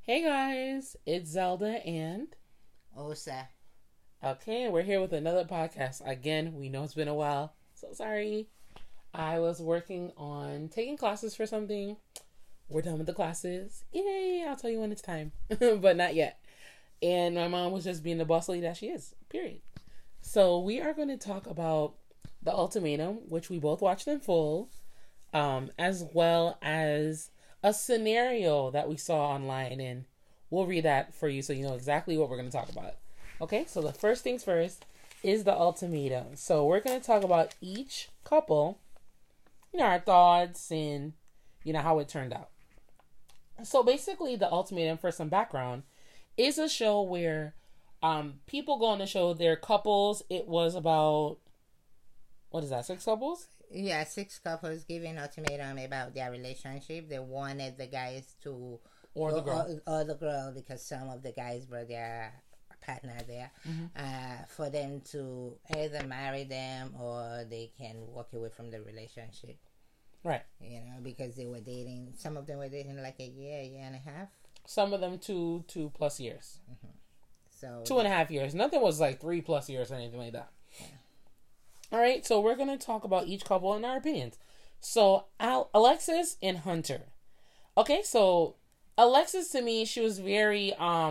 Hey guys, it's Zelda and Osa. okay, we're here with another podcast. Again, we know it's been a while, so sorry. I was working on taking classes for something. We're done with the classes. Yay, I'll tell you when it's time, but not yet. And my mom was just being the boss lady that she is, period. So we are going to talk about The Ultimatum, which we both watched in full, as well as a scenario that we saw online, and we'll read that for you so you know exactly what we're going to talk about. Okay, so the first things first is The Ultimatum. So we're going to talk about each couple, our thoughts and, how it turned out. So basically, The Ultimatum, for some background, is a show where people go on the show, they're couples. It was about, what is that, 6 couples? Yeah, 6 couples giving ultimatum about their relationship. They wanted the guys to Or the girl. or the girl, because some of the guys brought their partner there, for them to either marry them or they can walk away from the relationship. Right. Because they were dating. Some of them were dating like a year and a half. Some of them 2 plus years. So 2.5 years. Nothing was like 3+ years or anything like that. All right, so we're going to talk about each couple and our opinions. So, Alexis and Hunter. Okay, so Alexis, to me, she was very,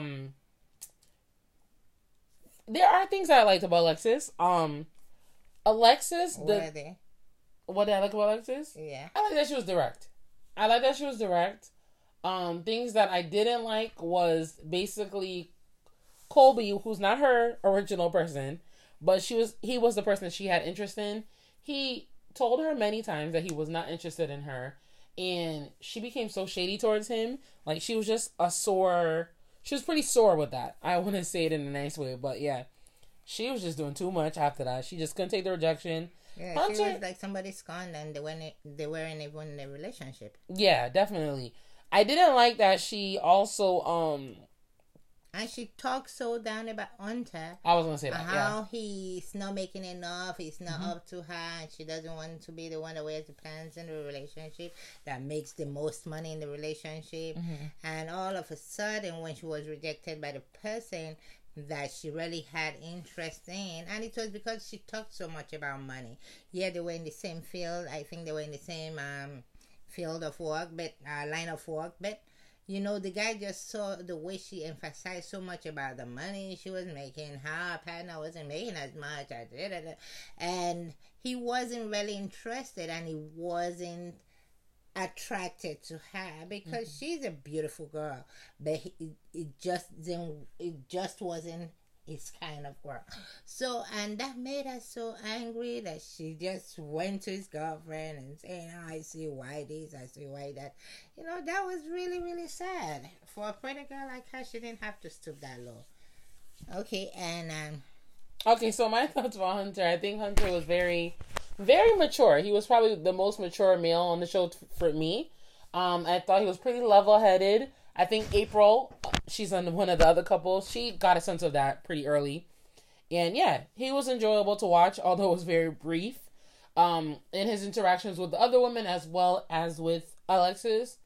there are things that I liked about Alexis. Alexis, were they? What did I like about Alexis? Yeah. I like that she was direct. Things that I didn't like was basically Colby, who's not her original person, but he was the person that she had interest in. He told her many times that he was not interested in her, and she became so shady towards him. Like, she was just she was pretty sore with that. I want to say it in a nice way, but yeah, she was just doing too much after that. She just couldn't take the rejection. Yeah, she was like somebody scorned, and they weren't even in a relationship. Yeah, definitely. I didn't like that she also and she talks so down about Hunter. I was gonna say that. How he's not making enough, he's not up to her, and she doesn't want to be the one that wears the pants in the relationship, that makes the most money in the relationship. And all of a sudden, when she was rejected by the person that she really had interest in, and it was because she talked so much about money. Yeah, they were in the same field. I think they were in the same field of work, but line of work, but the guy just saw the way she emphasized so much about the money she was making, how her partner wasn't making as much, and he wasn't really interested, and he wasn't attracted to her because she's a beautiful girl, but it just wasn't his kind of girl. So, and that made her so angry that she just went to his girlfriend and saying, I see why this, I see why that. That was really, really sad. For a pretty girl like her, she didn't have to stoop that low. Okay, and okay, so my thoughts about Hunter. I think Hunter was very, very mature. He was probably the most mature male on the show for me. I thought he was pretty level-headed. I think April, she's on one of the other couples, she got a sense of that pretty early. And yeah, he was enjoyable to watch, although it was very brief. In his interactions with the other women as well as with Alexis.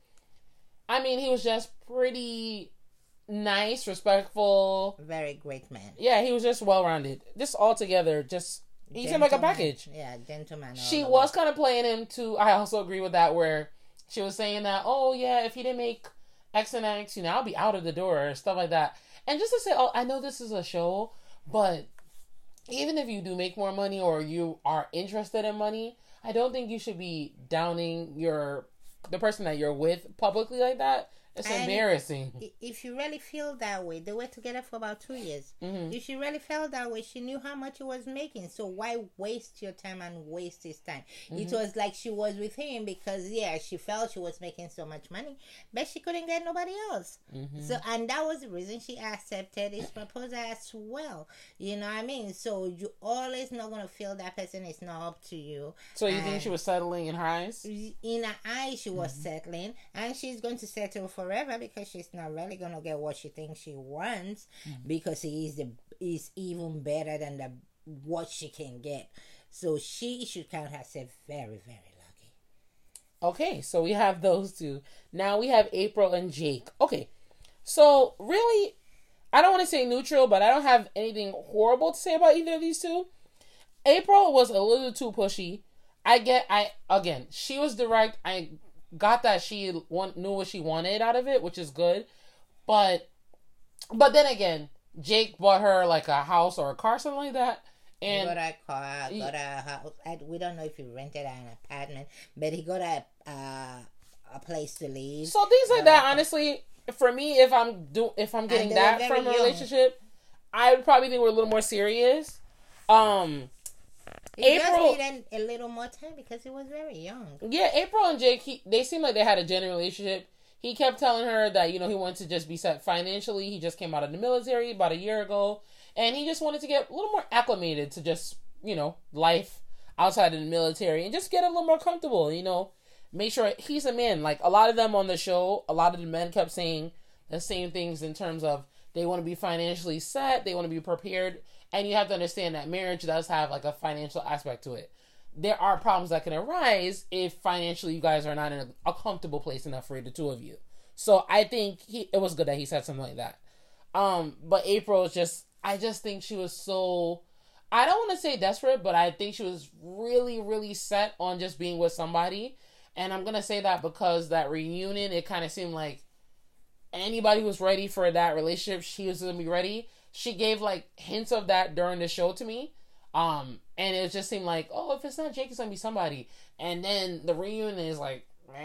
I mean, he was just pretty nice, respectful. Very great man. Yeah, he was just well-rounded. Just altogether, he seemed like a package. Yeah, gentleman. She was kind of playing him too. I also agree with that, where she was saying that, oh yeah, if he didn't make X and X, I'll be out of the door, or stuff like that. And just to say, I know this is a show, but even if you do make more money or you are interested in money, I don't think you should be downing the person that you're with publicly like that. It's embarrassing. If you really feel that way, they were together for about 2 years. If she really felt that way, she knew how much he was making. So why waste your time and waste his time? It was like she was with him because, yeah, she felt she was making so much money, but she couldn't get nobody else. So, and that was the reason she accepted his proposal as well. You know what I mean? So you always not going to feel that person is not up to you. So you think she was settling in her eyes? In her eyes, she was settling, and she's going to settle forever because she's not really going to get what she thinks she wants, because he is even better than what she can get. So she should count herself very, very lucky. Okay, so we have those two. Now we have April and Jake. Okay, So really, I don't want to say neutral, but I don't have anything horrible to say about either of these two. April was a little too pushy. Again, she was direct. I got that she knew what she wanted out of it, which is good. But then again, Jake bought her like a house or a car, something like that. And he got a car, got a house. We don't know if he rented an apartment, but he got a place to live. So things like that, honestly, for me, if I'm getting that from a relationship, I would probably think we're a little more serious. He just needed a little more time because he was very young. Yeah, April and Jake, they seemed like they had a genuine relationship. He kept telling her that, he wanted to just be set financially. He just came out of the military about a year ago. And he just wanted to get a little more acclimated to just, life outside of the military. And just get a little more comfortable, Make sure he's a man. Like, a lot of them on the show, a lot of the men kept saying the same things in terms of they want to be financially set. They want to be prepared. And you have to understand that marriage does have like a financial aspect to it. There are problems that can arise if financially you guys are not in a comfortable place enough for the two of you. So I think it was good that he said something like that. But April is I just think she was so, I don't want to say desperate, but I think she was really, really set on just being with somebody. And I'm going to say that because that reunion, it kind of seemed like anybody who's ready for that relationship, she was going to be ready. She gave like hints of that during the show to me. And it just seemed like, oh, if it's not Jake, it's going to be somebody. And then the reunion is like,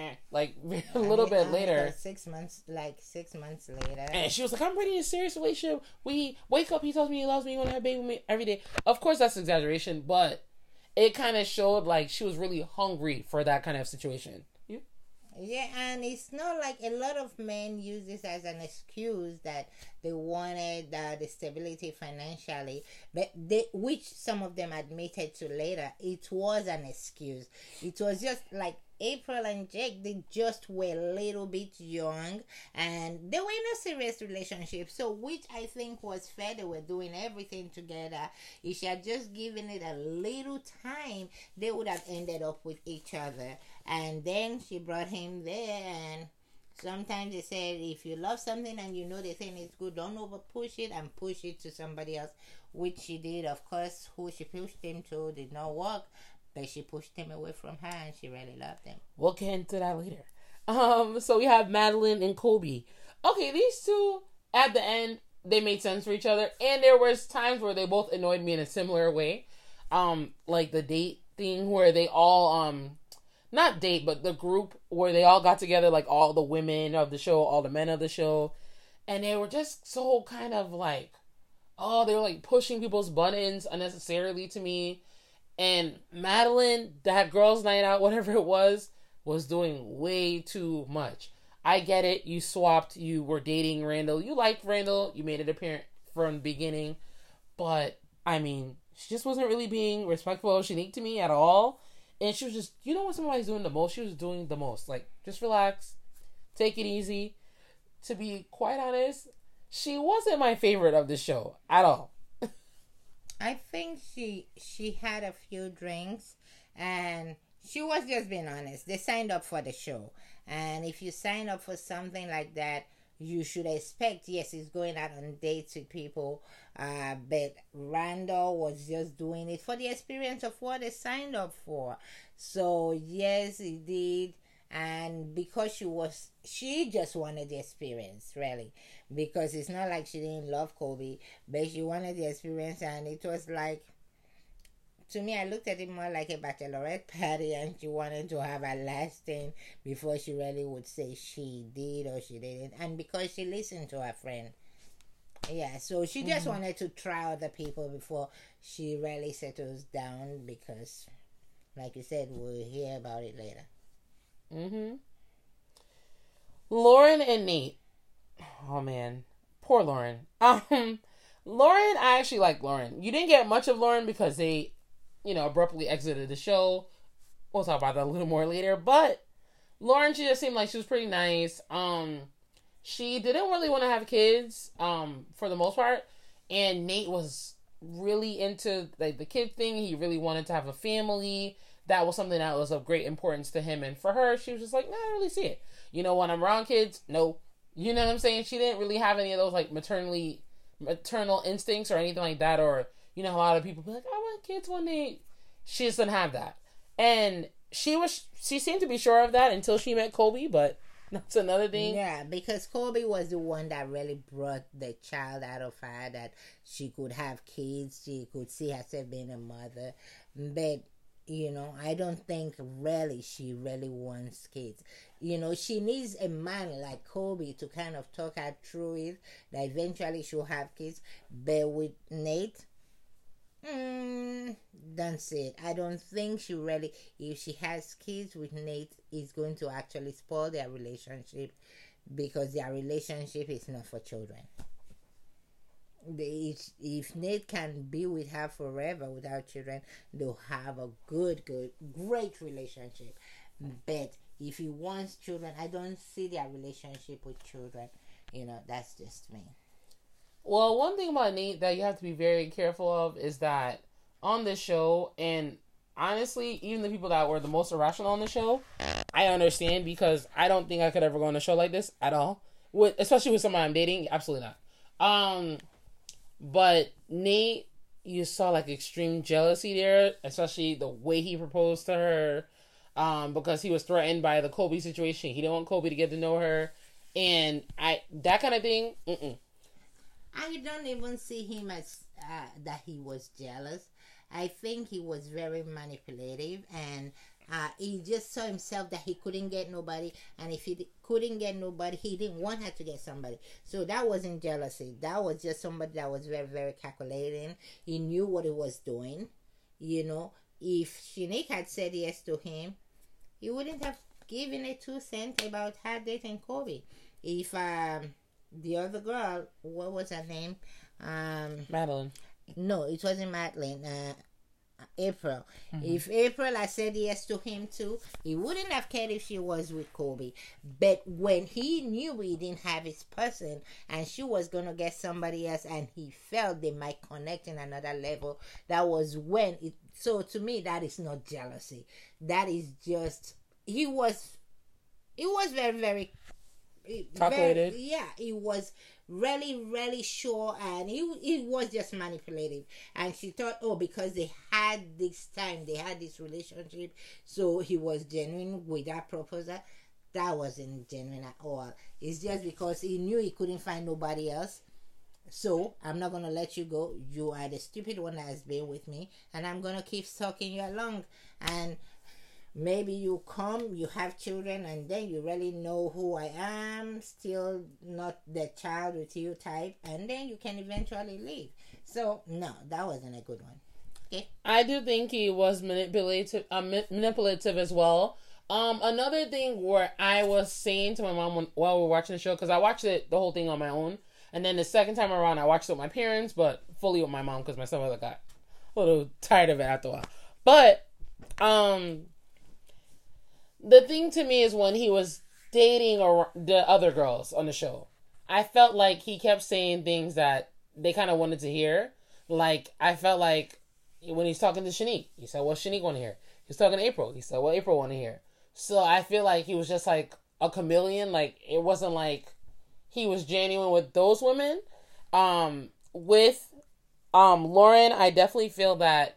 a little bit later. 6 months later. And she was like, I'm ready in a serious relationship. We wake up, he tells me he loves me, he want to have a baby with me every day. Of course, that's exaggeration, but it kind of showed like she was really hungry for that kind of situation. Yeah, and it's not like a lot of men use this as an excuse that they wanted the stability financially, but which some of them admitted to later, it was an excuse. It was just like April and Jake, they just were a little bit young and they were in a serious relationship. So, which I think was fair. They were doing everything together. If she had just given it a little time, they would have ended up with each other. And then she brought him there, and sometimes they said if you love something and you know the thing is good, don't over push it and push it to somebody else, which she did. Of course, who she pushed him to did not work, but she pushed him away from her and she really loved him. We'll get into that later. So we have Madeline and Colby. Okay, these two, at the end, they made sense for each other. And there was times where they both annoyed me in a similar way. Like the date thing where they all, not date, but the group where they all got together, like all the women of the show, all the men of the show. And they were just so kind of like, they were like pushing people's buttons unnecessarily to me. And Madeline, that girls' night out, whatever it was doing way too much. I get it. You swapped. You were dating Randall. You liked Randall. You made it apparent from the beginning. But, I mean, she just wasn't really being respectful or unique to me at all. And she was just, when somebody's doing the most, she was doing the most. Like, just relax. Take it easy. To be quite honest, she wasn't my favorite of the show at all. I think she had a few drinks and she was just being honest. They signed up for the show. And if you sign up for something like that, you should expect, yes, he's going out on dates with people. But Randall was just doing it for the experience of what they signed up for. So, yes, he did. And because she just wanted the experience, really. Because it's not like she didn't love Colby, but she wanted the experience. And it was like, to me, I looked at it more like a bachelorette party, and she wanted to have a last thing before she really would say she did or she didn't. And because she listened to her friend. Yeah, so she just wanted to try other people before she really settles down, because, like you said, we'll hear about it later. Lauren and Nate. Oh man, poor Lauren. Lauren, I actually like Lauren. You didn't get much of Lauren because they, abruptly exited the show. We'll talk about that a little more later. But Lauren, she just seemed like she was pretty nice. She didn't really want to have kids, for the most part. And Nate was really into like the kid thing. He really wanted to have a family. That was something that was of great importance to him. And for her, she was just like, nah, I don't really see it. When I'm around kids, no. You know what I'm saying? She didn't really have any of those like maternal instincts or anything like that. Or, you know, a lot of people be like, I want kids one day. She just didn't have that. And she seemed to be sure of that until she met Kobe, but that's another thing. Yeah, because Kobe was the one that really brought the child out of her, that she could have kids, she could see herself being a mother. But, you know, I don't think really she really wants kids. You know, she needs a man like Kobe to kind of talk her through it, that eventually she'll have kids. But with Nate, that's it. I don't think she really, if she has kids with Nate, is going to actually spoil their relationship, because their relationship is not for children. If Nate can be with her forever without children, they'll have a great relationship. But if he wants children, I don't see their relationship with children. You know, that's just me. Well, one thing about Nate that you have to be very careful of is that on this show, and honestly, even the people that were the most irrational on the show, I understand, because I don't think I could ever go on a show like this at all. Especially with someone I'm dating, absolutely not. But Nate, you saw like extreme jealousy there, especially the way he proposed to her, because he was threatened by the Kobe situation. He didn't want Kobe to get to know her, and that kind of thing. I don't even see him as that he was jealous. I think he was very manipulative, and he just saw himself that he couldn't get nobody, and if he couldn't get nobody, he didn't want her to get somebody. So that wasn't jealousy. That was just somebody that was very, very calculating. He knew what he was doing. You know, if Shanique had said yes to him, he wouldn't have given a 2 cents about her dating Kobe. If the other girl, what was her name? Madeline. No, it wasn't Madeline. April. If April had said yes to him too, he wouldn't have cared if she was with Kobe. But when he knew he didn't have his person and she was gonna get somebody else, and he felt they might connect in another level, that was when it. So to me, that is not jealousy. That is just he was very, very calculated. He was really, really sure, and he was just manipulative. And she thought, oh, because they had this relationship, so he was genuine with that proposal. That wasn't genuine at all. It's just because he knew he couldn't find nobody else. So I'm not gonna let you go. You are the stupid one that has been with me, and I'm gonna keep sucking you along. And maybe you come, you have children, and then you really know who I am, still not the child with you type, and then you can eventually leave. So, no, that wasn't a good one. Okay? I do think he was manipulative as well. Another thing where I was saying to my mom while we were watching the show, because I watched the whole thing on my own, and then the second time around I watched it with my parents, but fully with my mom because my stepmother got a little tired of it after a while. But, the thing to me is when he was dating the other girls on the show, I felt like he kept saying things that they kind of wanted to hear. Like, I felt like when he's talking to Shanique, he said, what Shanique want to hear? He's talking to April. He said, what April want to hear? So I feel like he was just like a chameleon. Like, it wasn't like he was genuine with those women. With Lauren, I definitely feel that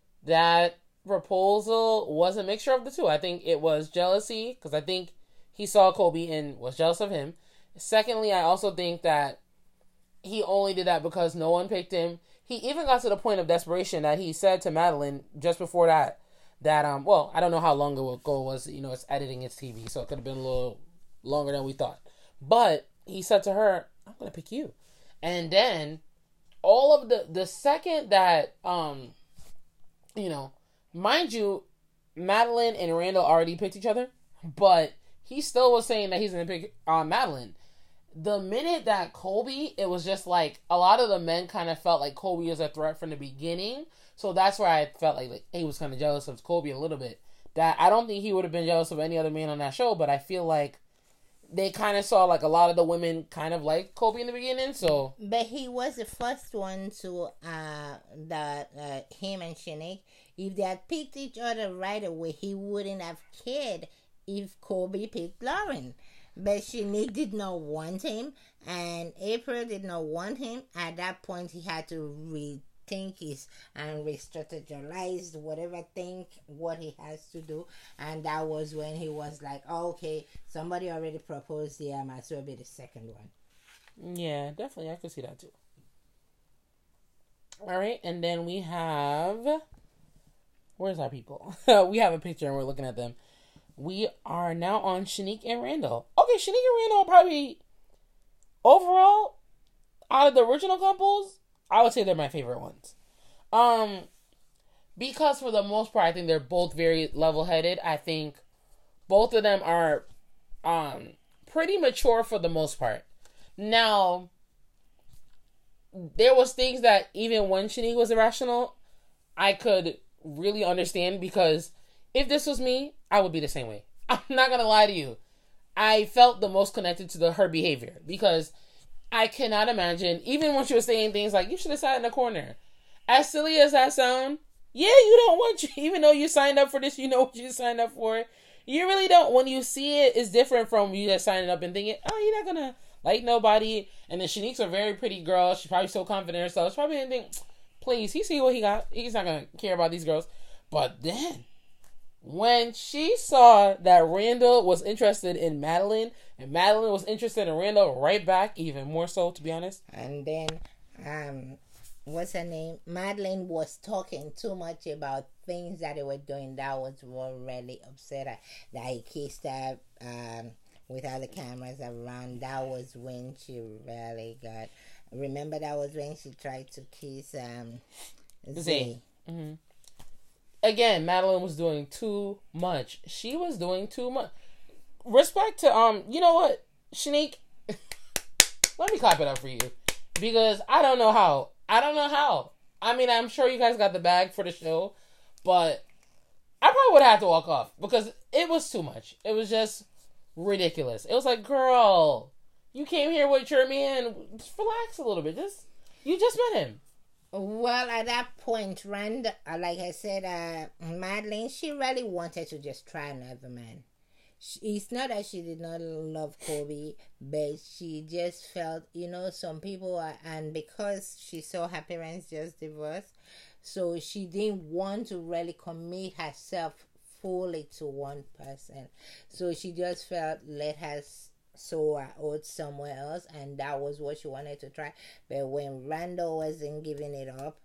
proposal was a mixture of the two. I think it was jealousy, because I think he saw Kobe and was jealous of him. Secondly, I also think that he only did that because no one picked him. He even got to the point of desperation that he said to Madeline just before that well, I don't know how long ago it was, you know, it's editing its TV, so it could have been a little longer than we thought. But he said to her, I'm going to pick you. And then all of the second that, you know, mind you, Madeline and Randall already picked each other, but he still was saying that he's going to pick Madeline. The minute that Kobe, it was just like a lot of the men kind of felt like Kobe was a threat from the beginning. So that's where I felt like he was kind of jealous of Kobe a little bit. That I don't think he would have been jealous of any other man on that show, but I feel like they kind of saw like a lot of the women kind of like Kobe in the beginning. So, but he was the first one to him and Shanique. If they had picked each other right away, he wouldn't have cared if Kobe picked Lauren. But Shanique did not want him, and April did not want him. At that point, he had to rethink his and re-strategize whatever what he has to do. And that was when he was like, oh, okay, somebody already proposed here, I might as well be the second one. Yeah, definitely. I could see that too. All right, and then we have... Where's our people? We have a picture and we're looking at them. We are now on Shanique and Randall. Okay, Shanique and Randall are probably, overall, out of the original couples, I would say they're my favorite ones. Because for the most part, I think they're both very level-headed. I think both of them are pretty mature for the most part. Now, there was things that even when Shanique was irrational, I could really understand, because if this was me, I would be the same way. I'm not gonna lie to you. I felt the most connected to her behavior, because I cannot imagine, even when she was saying things like, you should have sat in the corner. As silly as that sound, yeah, you don't want you, even though you signed up for this, you know what you signed up for. You really don't. When you see it, it's different from you just signing up and thinking, oh, you're not gonna like nobody. And then Shanique's a very pretty girl. She's probably so confident in herself. She's probably gonna think, please, he see what he got. He's not gonna care about these girls. But then, when she saw that Randall was interested in Madeline, and Madeline was interested in Randall right back, even more so, to be honest. And then, what's her name? Madeline was talking too much about things that they were doing. That was what really upset her. That he kissed her without the cameras around. That was when she really got... Remember, that was when she tried to kiss Zay. Mm-hmm. Again, Madeline was doing too much. She was doing too much. Respect to, you know what, Shanique? Let me clap it up for you. Because I don't know how. I mean, I'm sure you guys got the bag for the show, but I probably would have to walk off because it was too much. It was just ridiculous. It was like, girl, you came here with your man. Just relax a little bit. You just met him. Well, at that point, Rand, like I said, Madeline, she really wanted to just try another man. It's not that she did not love Kobe, but she just felt, some people are, and because she saw her parents just divorced, so she didn't want to really commit herself fully to one person. So she just felt, let her sow her oats somewhere else, and that was what she wanted to try. But when Randall wasn't giving it up,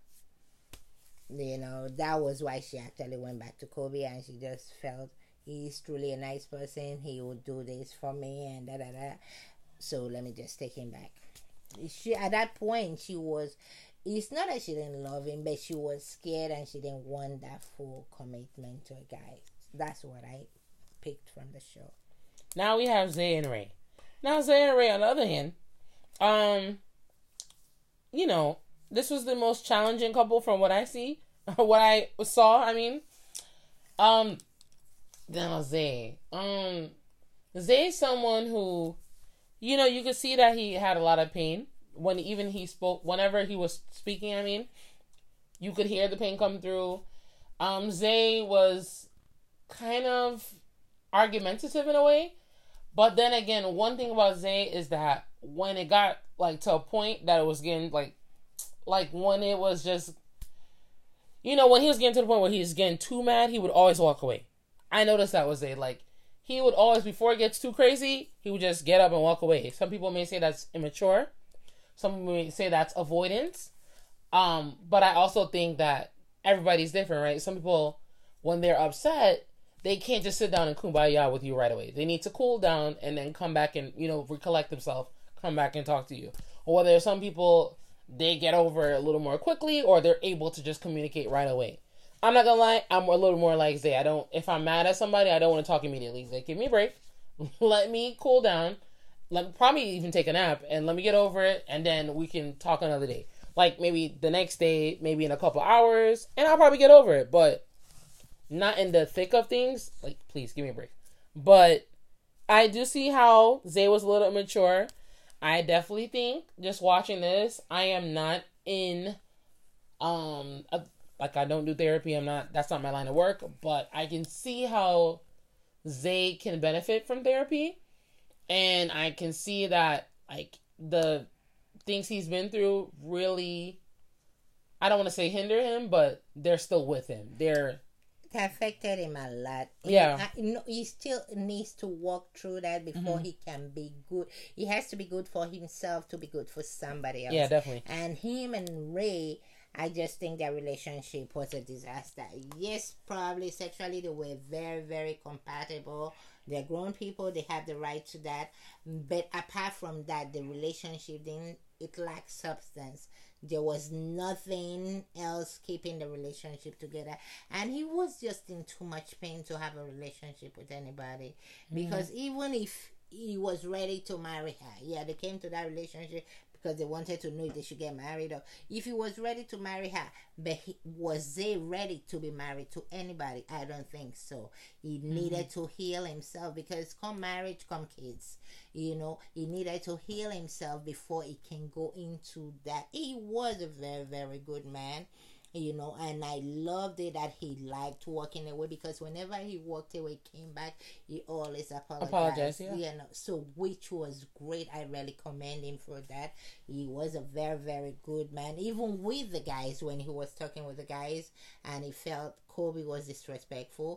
that was why she actually went back to Kobe, and she just felt, he's truly a nice person. He would do this for me and da-da-da. So let me just take him back. She, at that point, she was... It's not that she didn't love him, but she was scared and she didn't want that full commitment to a guy. That's what I picked from the show. Now we have Zay and Ray. Now Zay and Ray, on the other hand, this was the most challenging couple from what I see. What I saw, I mean. Now Zay. Zay's someone who, you could see that he had a lot of pain when even he spoke, whenever he was speaking, I mean, you could hear the pain come through. Zay was kind of argumentative in a way, but then again, one thing about Zay is that when it got to a point that it was getting like when it was just, when he was getting to the point where he was getting too mad, he would always walk away. I noticed that was Zay. He would always, before it gets too crazy, he would just get up and walk away. Some people may say that's immature. Some people may say that's avoidance. But I also think that everybody's different, right? Some people, when they're upset, they can't just sit down and kumbaya with you right away. They need to cool down and then come back and, recollect themselves, come back and talk to you. Or whether some people, they get over it a little more quickly, or they're able to just communicate right away. I'm not gonna lie, I'm a little more like Zay. If I'm mad at somebody, I don't want to talk immediately. Like, give me a break. Let me cool down. Let me probably even take a nap and let me get over it, and then we can talk another day. Like, maybe the next day, maybe in a couple hours, and I'll probably get over it, but not in the thick of things. Like, please, give me a break. But I do see how Zay was a little immature. I definitely think, just watching this, I am not in, I don't do therapy. That's not my line of work, but I can see how Zay can benefit from therapy. And I can see that, like, the things he's been through really, I don't want to say hinder him, but they're still with him. They're... It affected him a lot. Yeah. He still needs to walk through that before he can be good. He has to be good for himself to be good for somebody else. Yeah, definitely. And him and Ray, I just think their relationship was a disaster. Yes, probably sexually they were very, very compatible. They're grown people. They have the right to that. But apart from that, the relationship, then it lacked substance. There was nothing else keeping the relationship together. And he was just in too much pain to have a relationship with anybody. Because even if he was ready to marry her, yeah, they came to that relationship because they wanted to know if they should get married, or if he was ready to marry her, but was they ready to be married to anybody? I don't think so. He needed to heal himself, because come marriage, come kids. He needed to heal himself before he can go into that. He was a very, very good man. And I loved it that he liked walking away, because whenever he walked away, came back, he always apologized. Yeah. So which was great. I really commend him for that. He was a very, very good man, even with the guys. When he was talking with the guys and he felt Kobe was disrespectful,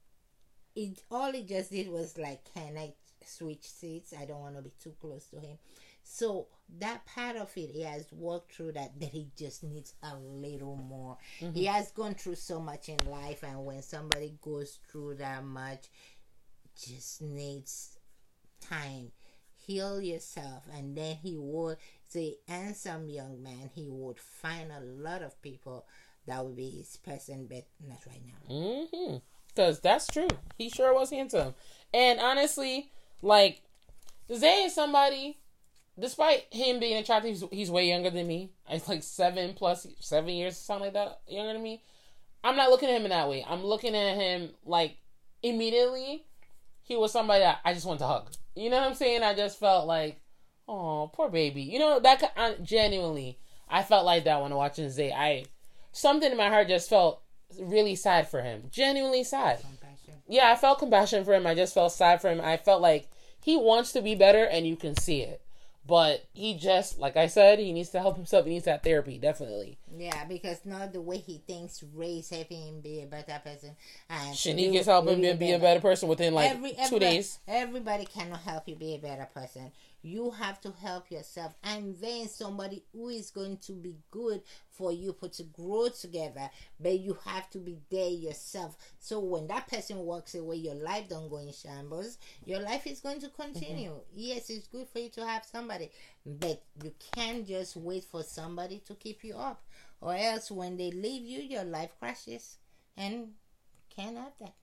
all he just did was like, can I switch seats? I don't want to be too close to him. So that part of it, he has worked through that, but he just needs a little more. He has gone through so much in life, and when somebody goes through that much, just needs time. Heal yourself, and then he would, say, handsome young man, he would find a lot of people that would be his person, but not right now. Because that's true. He sure was handsome. And honestly, like, Zay is somebody... Despite him being attractive, he's way younger than me. He's like 7 years, something like that, younger than me. I'm not looking at him in that way. I'm looking at him like, immediately, he was somebody that I just wanted to hug. You know what I'm saying? I just felt like, oh, poor baby. Genuinely, I felt like that when watching Zay. Something in my heart just felt really sad for him. Genuinely sad. Compassion. Yeah, I felt compassion for him. I just felt sad for him. I felt like he wants to be better, and you can see it. But he just, like I said, he needs to help himself. He needs that therapy, definitely. Yeah, because not the way he thinks Ray's helping him be a better person. And Shaniqua's helping him be a better person within like 2 days. Everybody cannot help you be a better person. You have to help yourself, and then somebody who is going to be good for you to grow together. But you have to be there yourself. So when that person walks away, your life don't go in shambles. Your life is going to continue. Yes, it's good for you to have somebody, but you can't just wait for somebody to keep you up, or else when they leave you, your life crashes, and can't have that.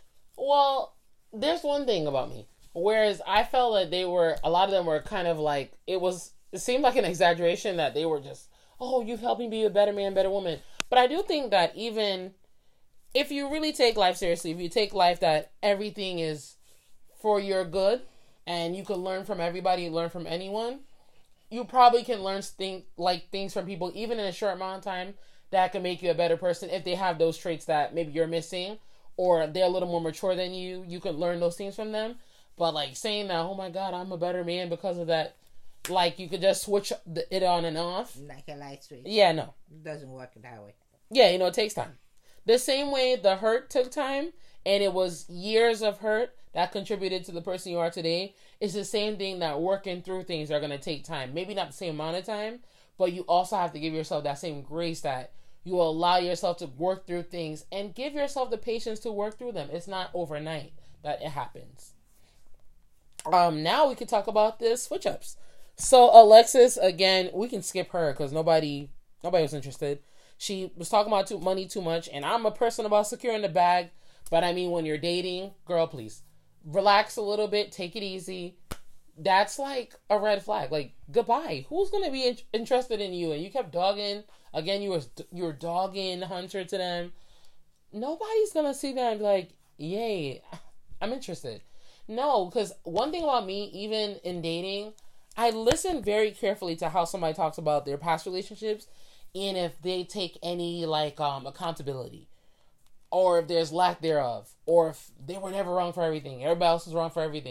Well, there's one thing about me. Whereas I felt that a lot of them were kind of like, it seemed like an exaggeration that they were just, oh, you've helped me be a better man, better woman. But I do think that even if you really take life seriously, if you take life that everything is for your good, and you can learn from everybody, learn from anyone, you probably can learn things from people, even in a short amount of time, that can make you a better person if they have those traits that maybe you're missing, or they're a little more mature than you. You can learn those things from them. But, like, saying that, oh, my God, I'm a better man because of that, like, you could just switch it on and off. Like a light switch. Yeah, no. It doesn't work that way. Yeah, it takes time. The same way the hurt took time, and it was years of hurt that contributed to the person you are today, it's the same thing that working through things are going to take time. Maybe not the same amount of time, but you also have to give yourself that same grace that you will allow yourself to work through things and give yourself the patience to work through them. It's not overnight that it happens. Now we can talk about the switch ups. So Alexis, again, we can skip her because nobody was interested. She was talking about money too much, and I'm a person about securing the bag, but I mean, when you're dating, girl, please relax a little bit, take it easy. That's like a red flag. Like, goodbye. Who's gonna be interested in you? And you kept dogging. Again, you were dogging Hunter to them. Nobody's gonna see that and be like, yay, I'm interested. No, because one thing about me, even in dating, I listen very carefully to how somebody talks about their past relationships, and if they take any accountability, or if there's lack thereof, or if they were never wrong for everything, everybody else was wrong for everything,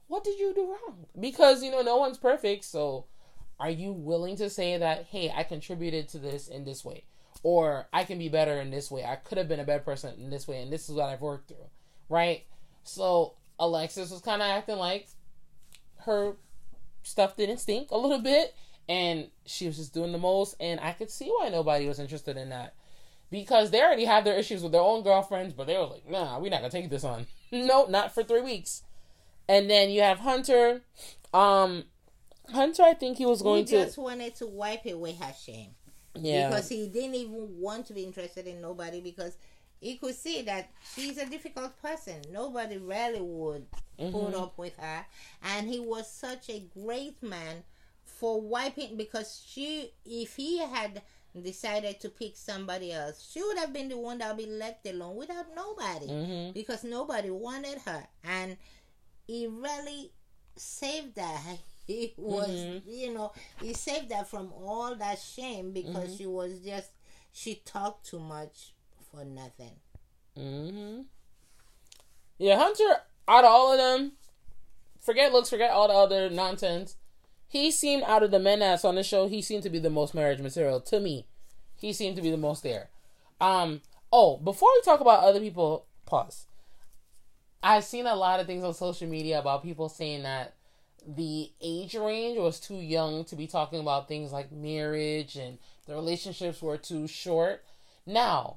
what did you do wrong? Because, no one's perfect. So are you willing to say that, hey, I contributed to this in this way? Or I can be better in this way. I could have been a better person in this way. And this is what I've worked through. Right? So Alexis was kind of acting like her stuff didn't stink a little bit. And she was just doing the most. And I could see why nobody was interested in that. Because they already have their issues with their own girlfriends. But they were like, nah, we're not going to take this on. No, not for 3 weeks. And then you have Hunter. Hunter, I think he was going to... He just wanted to wipe away her shame. Yeah. Because he didn't even want to be interested in nobody, because he could see that she's a difficult person. Nobody really would put up with her. And he was such a great man for wiping, because if he had decided to pick somebody else, she would have been the one that would be left alone without nobody. Because nobody wanted her. And he really saved her. He was, he saved her from all that shame, because she talked too much for nothing. Yeah, Hunter, out of all of them, forget looks, forget all the other nonsense, he seemed, out of the men that's on the show, he seemed to be the most marriage material to me. He seemed to be the most there. Before we talk about other people, pause. I've seen a lot of things on social media about people saying that the age range was too young to be talking about things like marriage, and the relationships were too short. Now,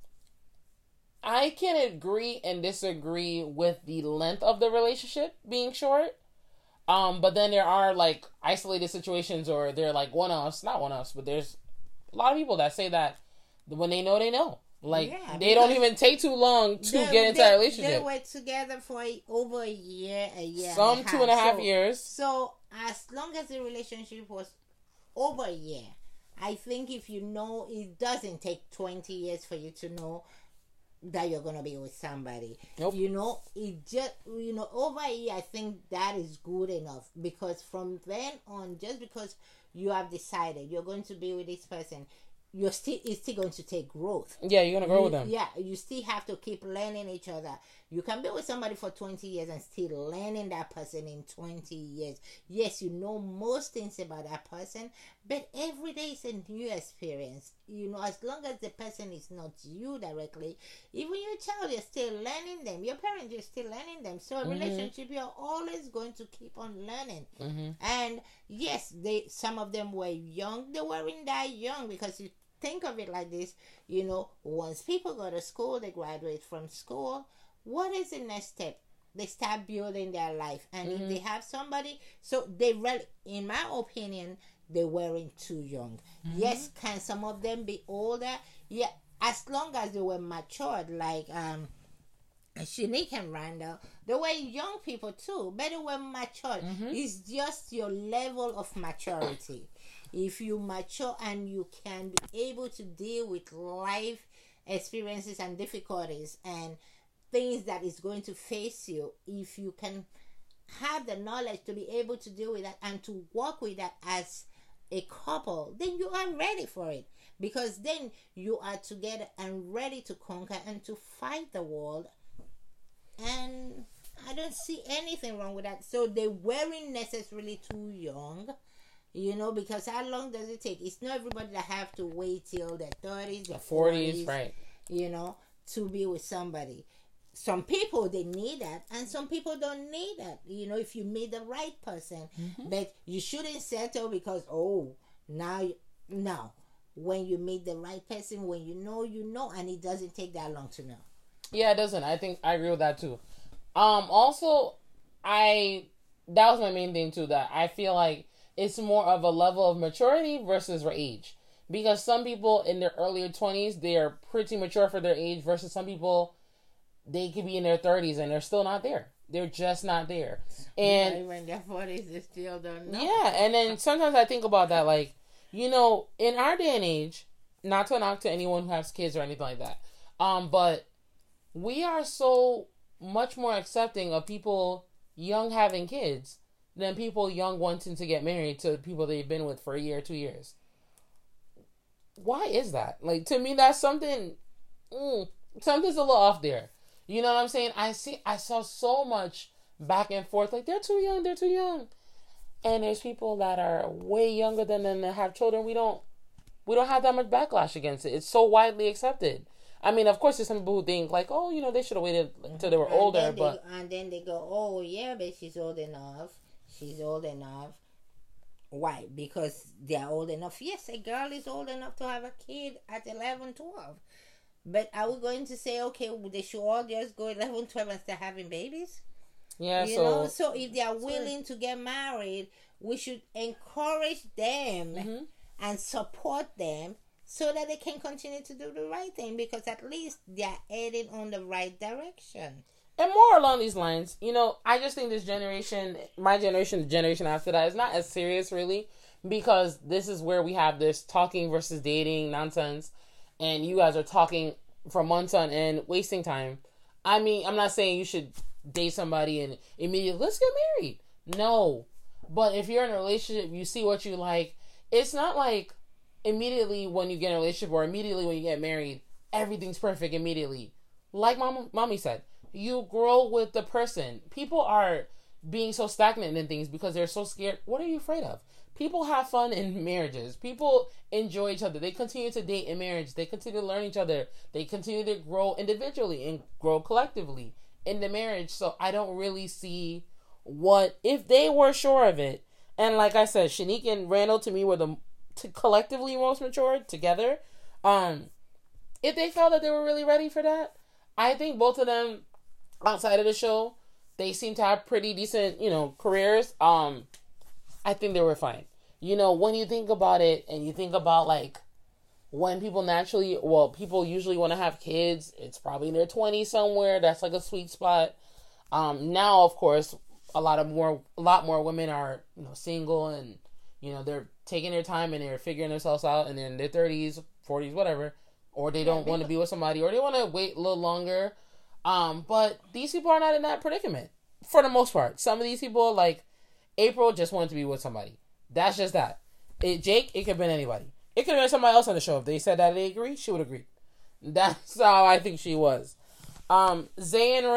I can agree and disagree with the length of the relationship being short. But then there are like isolated situations, or they're like not one-offs, but there's a lot of people that say that when they know, they know. Like, they don't even take too long to get into that relationship. They were together for over a year. Some 2.5 years. So, as long as the relationship was over a year, I think if you know, it doesn't take 20 years for you to know that you're going to be with somebody. Nope. It just, over a year, I think that is good enough. Because from then on, just because you have decided you're going to be with this person, it's still going to take growth. Yeah, you're going to grow with them. Yeah, you still have to keep learning each other. You can be with somebody for 20 years and still learning that person in 20 years. Yes, you know most things about that person, but every day is a new experience. As long as the person is not you directly, even your child, you're still learning them. Your parents, you're still learning them. So a relationship, you're always going to keep on learning. And yes, some of them were young. They weren't that young, because you think of it like this, once people go to school, they graduate from school, what is the next step? They start building their life. And if they have somebody, so they really, in my opinion, they weren't too young. Yes, can some of them be older? Yeah, as long as they were matured, like Shanique and Randall, they were young people too, but they were matured. It's just your level of maturity. If you mature and you can be able to deal with life experiences and difficulties and things that is going to face you, if you can have the knowledge to be able to deal with that and to work with that as a couple, then you are ready for it. Because then you are together and ready to conquer and to fight the world. And I don't see anything wrong with that. So they weren't necessarily too young. Because how long does it take? It's not everybody that have to wait till their 30s, their 40s, right? To be with somebody. Some people, they need that, and some people don't need that. If you meet the right person, but you shouldn't settle because no. When you meet the right person, when you know, and it doesn't take that long to know. Yeah, it doesn't. I think I agree with that too. Also, that was my main thing too. That I feel like it's more of a level of maturity versus their age. Because some people in their earlier 20s, they're pretty mature for their age, versus some people, they could be in their 30s and they're still not there. They're just not there. And when they're 40s, they still don't know. Yeah, and then sometimes I think about that, like, in our day and age, not to knock to anyone who has kids or anything like that, but we are so much more accepting of people young having kids than people young wanting to get married to people they've been with for a year, 2 years. Why is that? Like, to me, that's something, something's a little off there. You know what I'm saying? I saw so much back and forth, like, they're too young, they're too young. And there's people that are way younger than them that have children. We don't have that much backlash against it. It's so widely accepted. I mean, of course, there's some people who think, like, oh, you know, they should have waited until they were older. And then they go, oh, yeah, but she's old enough. She's old enough. Why? Because they're old enough. Yes, a girl is old enough to have a kid at 11, 12. But are we going to say, okay, they should all just go 11, 12 and start having babies? Yeah, so if they are willing to get married, we should encourage them and support them so that they can continue to do the right thing, because at least they are heading on the right direction. And more along these lines, you know, I just think this generation, my generation, the generation after that, is not as serious, really, because this is where we have this talking versus dating nonsense, and you guys are talking for months on end, wasting time. I mean, I'm not saying you should date somebody and immediately, let's get married. No. But if you're in a relationship, you see what you like. It's not like immediately when you get in a relationship or immediately when you get married, everything's perfect immediately. Like mommy said, you grow with the person. People are being so stagnant in things because they're so scared. What are you afraid of? People have fun in marriages. People enjoy each other. They continue to date in marriage. They continue to learn each other. They continue to grow individually and grow collectively in the marriage. So I don't really see what, if they were sure of it, and like I said, Shanique and Randall to me were the collectively most mature together. If they felt that they were really ready for that, I think both of them outside of the show, they seem to have pretty decent, you know, careers. I think they were fine. You know, when you think about it and you think about like when people people usually want to have kids, it's probably in their 20s somewhere. That's like a sweet spot. Now, of course, a lot more women are, you know, single and, you know, they're taking their time and they're figuring themselves out and they're in their 30s, 40s, whatever, or they don't want to be with somebody or they want to wait a little longer. But these people are not in that predicament for the most part. Some of these people, like April, just wanted to be with somebody. That's just that. Jake, it could have been anybody. It could have been somebody else on the show. If they said that they agree, she would agree. That's how I think she was. Zay and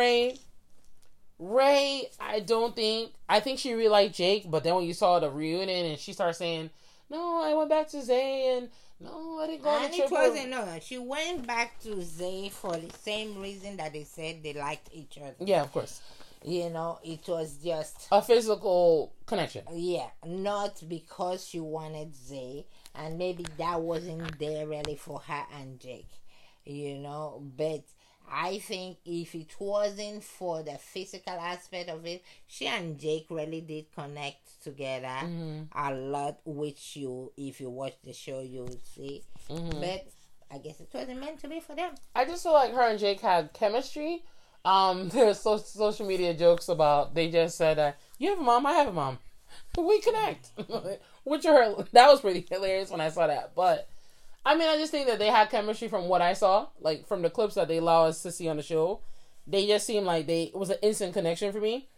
Ray, I think she really liked Jake, but then when you saw the reunion and she started saying, no, I went back to Zay and no, I didn't go on the trip. No, she went back to Zay for the same reason that they said they liked each other. Yeah, of course. You know, it was just a physical connection. Yeah, not because she wanted Zay, and maybe that wasn't there really for her and Jake. You know, but I think if it wasn't for the physical aspect of it, she and Jake really did connect together a lot, which if you watch the show, you would see. But I guess it wasn't meant to be for them. I just feel like her and Jake had chemistry. There's social media jokes about, they just said, you have a mom, I have a mom. We connect. That was pretty hilarious when I saw that. But I mean, I just think that they had chemistry from what I saw, like from the clips that they allow us to see on the show. They just seemed like it was an instant connection for me.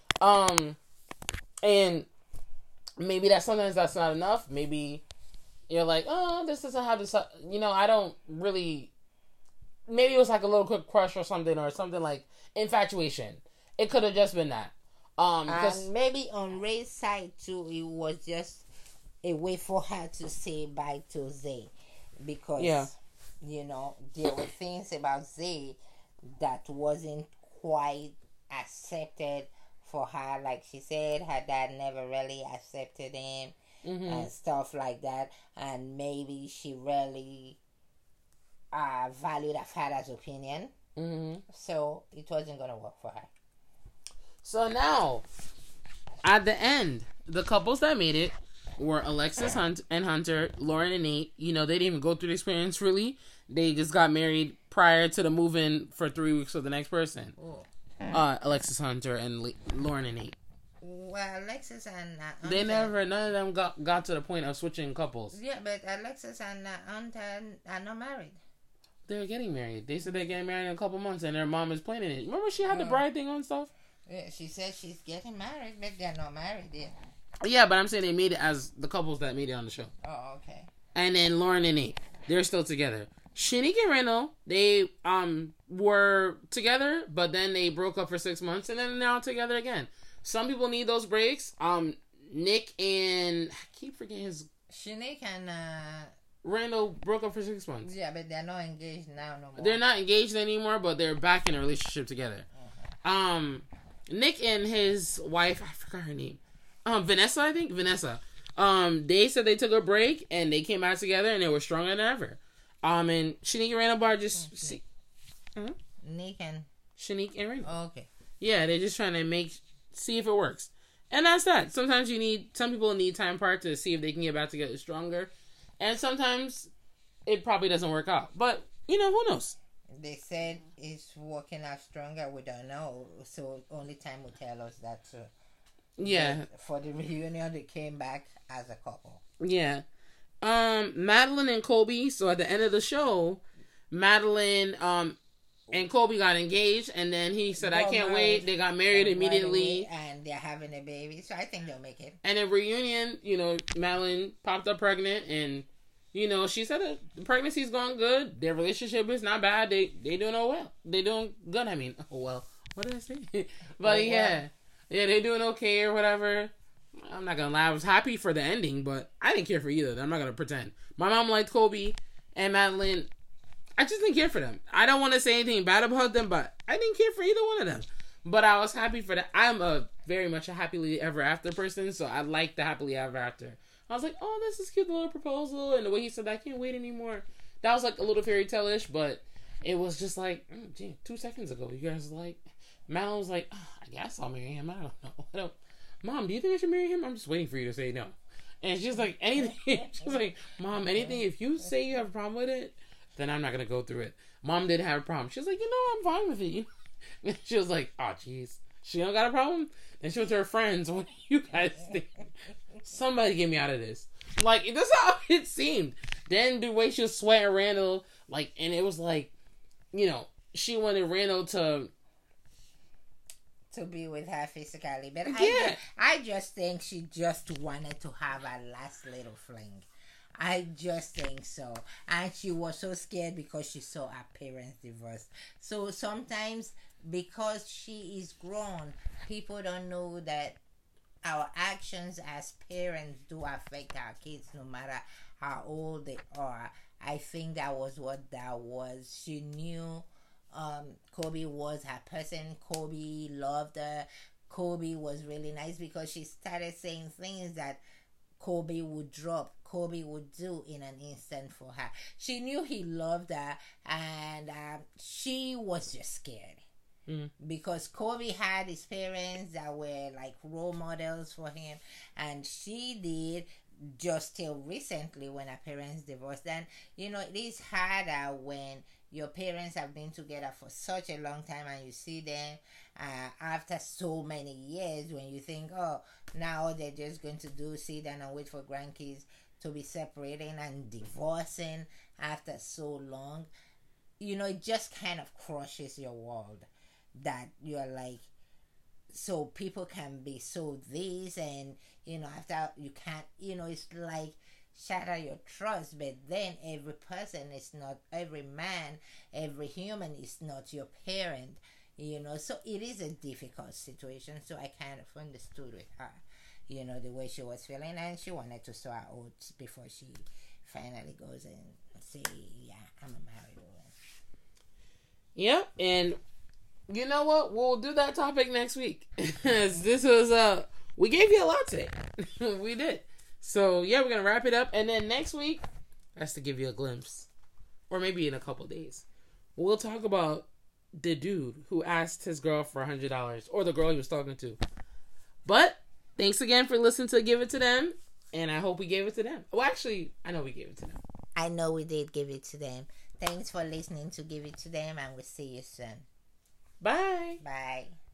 And maybe sometimes that's not enough. Maybe you're like, oh, this doesn't have this, you know, I don't really, maybe it was like a little quick crush or something like infatuation. It could have just been that. And maybe on Ray's side too, it was just a way for her to say bye to Zay. Because, you know, there were things about Zay that wasn't quite accepted for her. Like she said, her dad never really accepted him and stuff like that. And maybe she really valued her father's opinion. So it wasn't going to work for her. So now, at the end, the couples that made it were Alexis and Hunter, Lauren and Nate. You know, they didn't even go through the experience, really. They just got married prior to the move-in for 3 weeks with the next person. Alexis Hunter and Lauren and Nate. Well, Alexis and Hunter, none of them got to the point of switching couples. Yeah, but Alexis and Hunter are not married. They're getting married. They said they're getting married in a couple months, and their mom is planning it. Remember she had the bride thing on stuff? Yeah, she said she's getting married, but they're not married yet. Yeah, but I'm saying they made it as the couples that made it on the show. Oh, okay. And then Lauren and Nate, they're still together. Shanique and Randall, they were together, but then they broke up for 6 months, and then they're now together again. Some people need those breaks. Nick and I keep forgetting his Shanique and Randall broke up for 6 months. Yeah, but they're not engaged now no more. They're not engaged anymore, but they're back in a relationship together. Nick and his wife, I forgot her name. Vanessa, I think. Vanessa. They said they took a break and they came back together and they were stronger than ever. And Shanique and Randall Bar just Nick and Shanique and Randall. Oh, okay. Yeah, they're just trying to see if it works. And that's that. Sometimes some people need time apart to see if they can get back together stronger. And sometimes it probably doesn't work out. But, who knows? They said it's working out stronger. We don't know. So only time will tell us that too. Yeah. But for the reunion, they came back as a couple. Yeah. Madeline and Colby. So at the end of the show, Madeline and Colby got engaged, and then he said, "I can't wait." They got married immediately, and they're having a baby. So I think they'll make it. And in reunion, Madeline popped up pregnant, and she said that the pregnancy's going good. Their relationship is not bad. They doing well. They doing good. I mean, what did I say? But yeah, they doing okay or whatever. I'm not gonna lie, I was happy for the ending, but I didn't care for either of them. I'm not gonna pretend. My mom liked Colby and Madeline. I just didn't care for them. I don't want to say anything bad about them, but I didn't care for either one of them. But I was happy for that. I'm very much a happily ever after person, so I like the happily ever after. I was like, oh, this is cute, the little proposal, and the way he said, I can't wait anymore. That was like a little fairy tale-ish, but it was just like, 2 seconds ago, you guys were like, Madeline was like, I guess I'll marry him. I don't know. Mom, do you think I should marry him? I'm just waiting for you to say no. And she's like, anything. She's like, Mom, anything. If you say you have a problem with it, then I'm not going to go through it. Mom didn't have a problem. She was like, I'm fine with it. And she was like, oh, jeez. She don't got a problem? Then she went to her friends. What do you guys think? Somebody get me out of this. Like, that's how it seemed. Then the way she was sweating Randall, and it was like, she wanted Randall to be with her physically, but yeah. I just think she just wanted to have a last little fling. I just think so. And she was so scared because she saw her parents divorce. So sometimes, because she is grown, people don't know that our actions as parents do affect our kids no matter how old they are. I think that was what that was. She knew Colby was her person. Colby loved her. Colby was really nice because she started saying things that Colby would drop, Colby would do in an instant for her. She knew he loved her, and she was just scared. Because Colby had his parents that were like role models for him, and she did just till recently when her parents divorced. And it is harder when your parents have been together for such a long time and you see them after so many years, when you think, oh, now they're just going to sit down and wait for grandkids to be separating and divorcing after so long. It just kind of crushes your world that you're like, so people can be so this, and after you can't, it's like shatter your trust. But then every person is not, every man, every human is not your parent, so it is a difficult situation. So I kind of understood with her, the way she was feeling, and she wanted to sow her oats before she finally goes and say, yeah, I'm a married woman. Yep. And you know what? We'll do that topic next week. This was we gave you a lot today. We did. So yeah, we're gonna wrap it up, and then next week, that's to give you a glimpse, or maybe in a couple days, we'll talk about the dude who asked his girl for $100, or the girl he was talking to. But thanks again for listening to Give It to Them, and I hope we gave it to them. Well, actually, I know we gave it to them. I know we did give it to them. Thanks for listening to Give It to Them, and we'll see you soon. Bye. Bye.